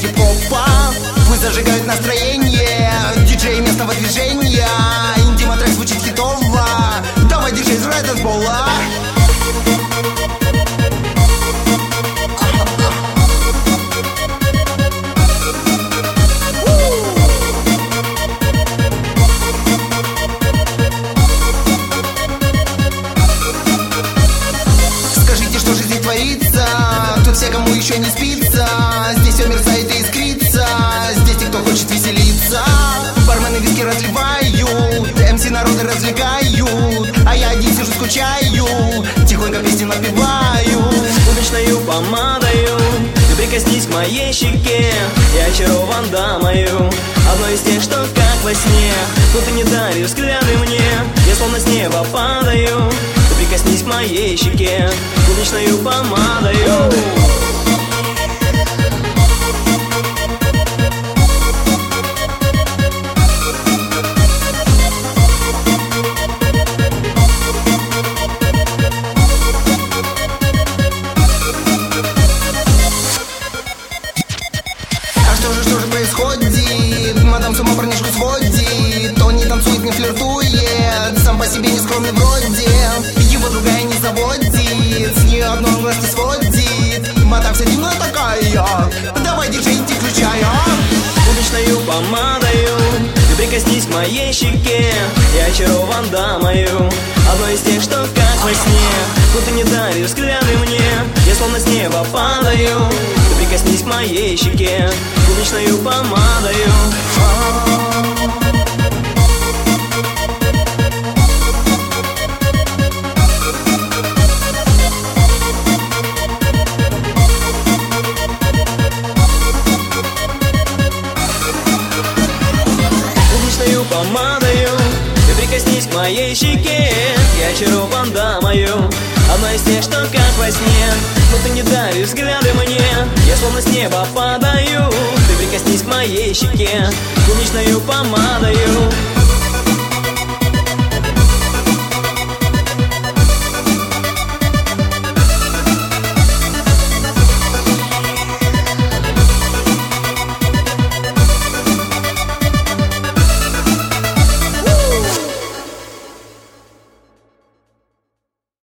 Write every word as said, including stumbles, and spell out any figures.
хип-хопа. Пусть зажигают настроение, диджей местного движения. Интима-трек звучит хитово. Давай, диджей, из рэд-бола. Скажите, что же здесь творится? Тут все, кому еще не спится. Здесь все мерцает и искрится. Здесь те, кто хочет веселиться. Бармены виски разливают, эм си народы развлекают. А я один сижу, скучаю, тихонько песни напеваю. Уличною помадою ты прикоснись к моей щеке. Я очарован дамою, одной из тех, что как во сне. Но ты не даришь взгляды мне, я словно с неба падаю. Ты прикоснись к моей щеке, уличною помадою. Что же, что же происходит? Мадам с ума парнишку сводит. Он не танцует, не флиртует, сам по себе не скромный вроде. Его другая не заводит, с нее одно глаз не сводит. Мадам вся дивная такая, давай, диджей, иди включай, а? Уличною помадою ты прикоснись к моей щеке. Я очарован дамою, одной из тех, что как во сне. Но ты не даришь взгляды мне, я словно с неба падаю. Ты прикоснись к моей щеке, уличною помадою. Уличною помадою ты прикоснись к моей щеке. Я очарован дамою, одна из тех, что как во сне. Но ты не даришь взгляды мне, я словно с неба падаю. Ты прикоснись к моей щеке, уличною помадою.